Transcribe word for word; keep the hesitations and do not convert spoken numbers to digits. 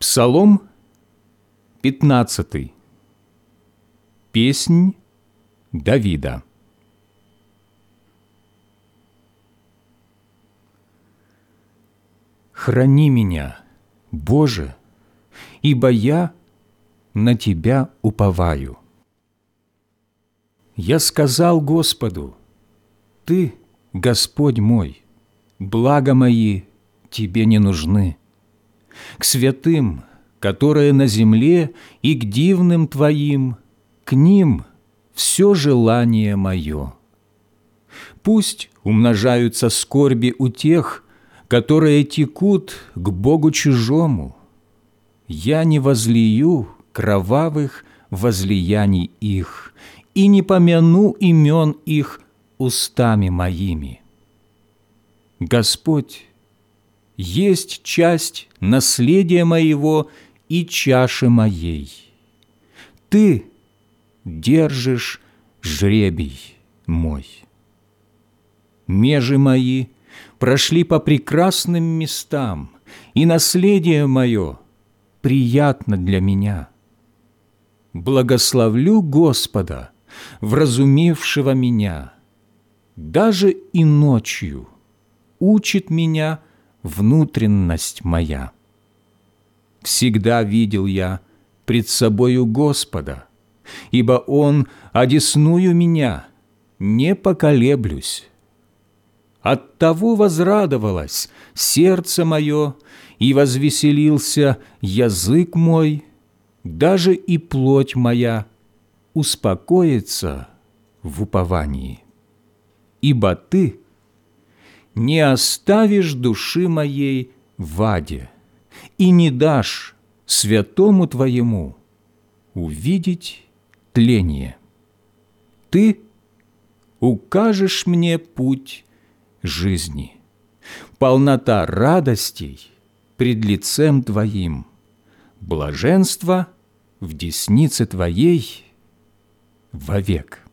Псалом пятнадцатый. Песнь Давида. Храни меня, Боже, ибо я на Тебя уповаю. Я сказал Господу: Ты, Господь мой, блага мои Тебе не нужны. К святым, которые на земле, и к дивным Твоим, к ним все желание мое. Пусть умножаются скорби у тех, которые текут к Богу чужому. Я не возлию кровавых возлияний их и не помяну имен их устами моими. Господь есть часть наследия моего и чаши моей. Ты держишь жребий мой. Межи мои прошли по прекрасным местам, и наследие мое приятно для меня. Благословлю Господа, вразумившего меня. Даже и ночью учит меня внутренность моя. Всегда видел я пред собою Господа, ибо Он одесную меня, не поколеблюсь. Оттого возрадовалось сердце мое, и возвеселился язык мой, даже и плоть моя успокоится в уповании. Ибо Ты не оставишь души моей в аде и не дашь святому Твоему увидеть тление. Ты укажешь мне путь жизни, полнота радостей пред лицем Твоим, блаженство в деснице Твоей вовек.